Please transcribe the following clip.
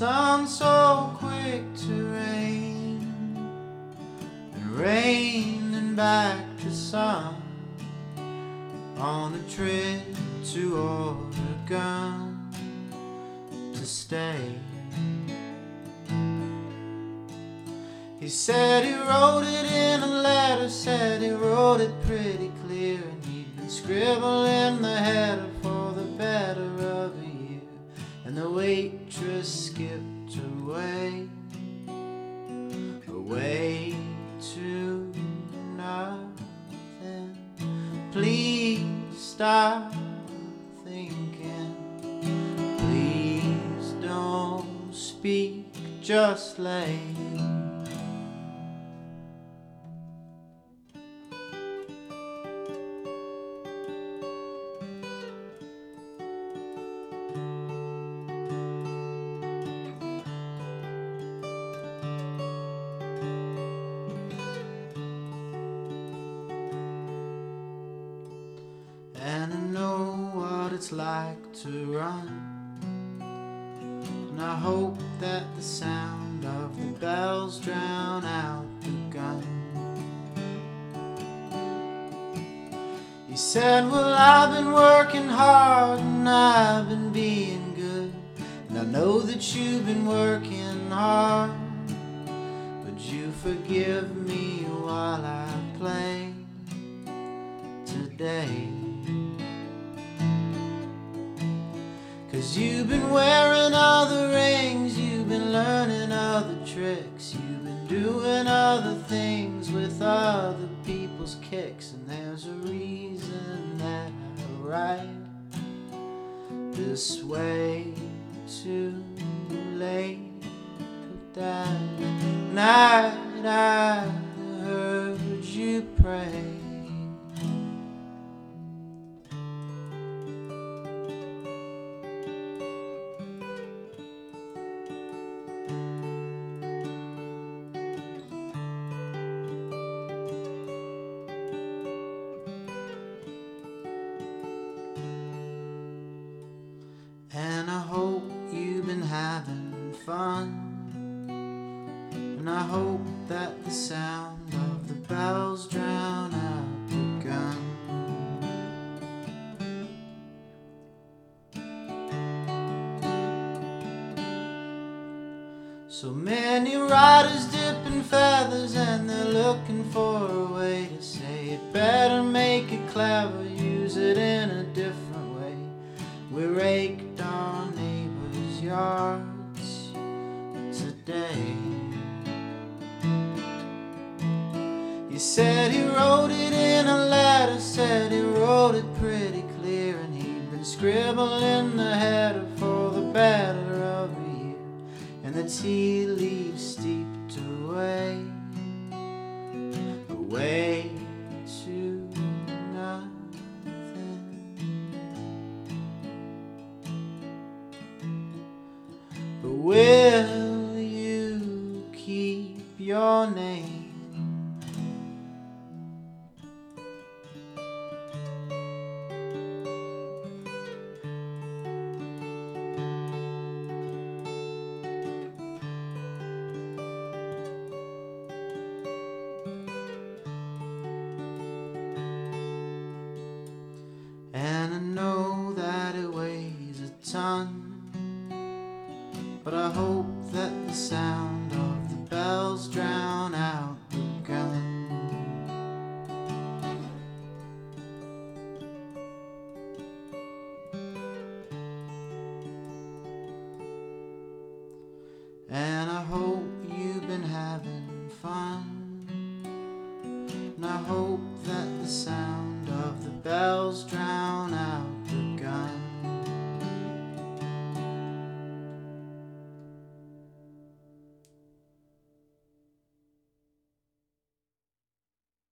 sun so quick to rain, and rain and back to sun, on a trip to Oregon to stay. He said he wrote it in a letter, said he wrote it pretty clear, and he'd been scribbling the header for the better of a year. And the waitress skipped away, away to nothing. Please stop thinking, please don't speak, just lay. And I know what it's like to run, and I hope that the sound of the bells drown out the gun. He said, well, I've been working hard and I've been being good, and I know that you've been working hard. Would you forgive me while I play today? 'Cause you've been wearing other rings, you've been learning other tricks, you've been doing other things with other people's kicks. And there's a reason that I write this way too late. But that night I heard you pray. And I hope you've been having fun, and I hope that the sound of the bells drown out the gun. So many riders dipping feathers, and they're looking for a way to say it better, make it clever, use it in a different way. We raked our neighbors' yards today. He said he wrote it in a letter, said he wrote it pretty clear, and he'd been scribbling the header for the better of a year. And the tea leaves steeped away, away to nothing. But will you keep your name? And I know that it weighs a ton, but I hope that the sound of the bells drown out the gun. And I hope you've been having fun, and I hope that the sound